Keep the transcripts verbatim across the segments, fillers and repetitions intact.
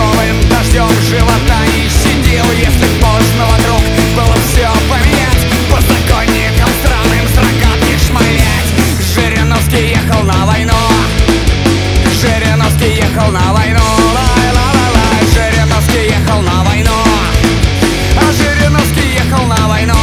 новым дождем живота не щадил. Если поздно вокруг было все поменять, по законникам странным с рогатки шмалять. Жириновский ехал на войну, Жириновский ехал на войну, лай-ла-ла-лай. Жириновский ехал на войну, а Жириновский ехал на войну.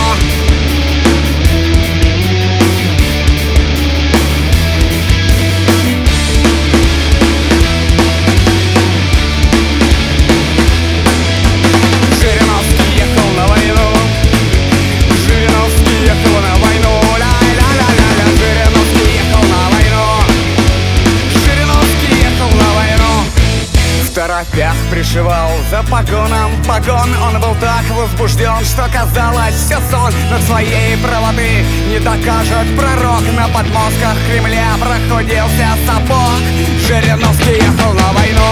Торопях пришивал за погоном погон. Он был так возбужден, что казалось все сон. Над своей правоты не докажет пророк. На подмостках Кремля прохудился сапог. Жириновский ехал на войну,